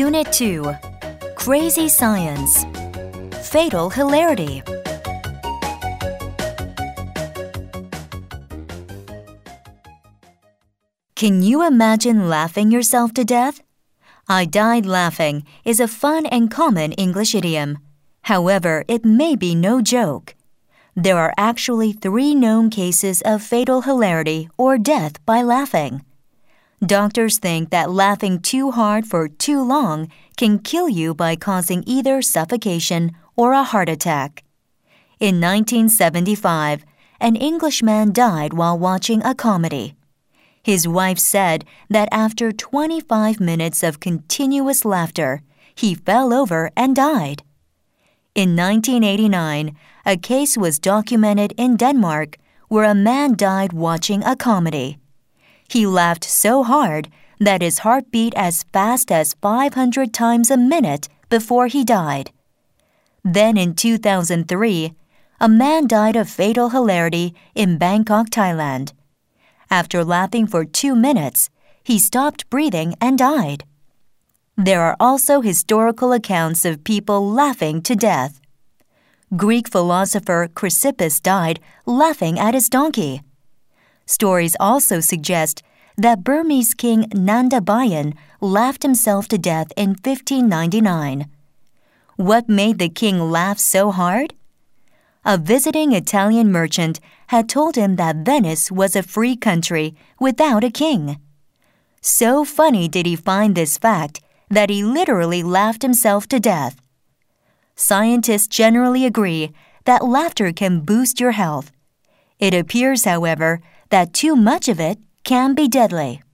Unit 2. Crazy Science. Fatal Hilarity. Can you imagine laughing yourself to death? "I died laughing" is a fun and common English idiom. However, it may be no joke. There are actually 3 known cases of fatal hilarity or death by laughing. Doctors think that laughing too hard for too long can kill you by causing either suffocation or a heart attack. In 1975, an Englishman died while watching a comedy. His wife said that after 25 minutes of continuous laughter, he fell over and died. In 1989, a case was documented in Denmark where a man died watching a comedy. He laughed so hard that his heart beat as fast as 500 times a minute before he died. Then in 2003, a man died of fatal hilarity in Bangkok, Thailand. After laughing for 2 minutes, he stopped breathing and died. There are also historical accounts of people laughing to death. Greek philosopher Chrysippus died laughing at his donkey. Stories also suggest that Burmese king Nanda Bayan laughed himself to death in 1599. What made the king laugh so hard? A visiting Italian merchant had told him that Venice was a free country without a king. So funny did he find this fact that he literally laughed himself to death. Scientists generally agree that laughter can boost your health. It appears, however, that too much of it can be deadly.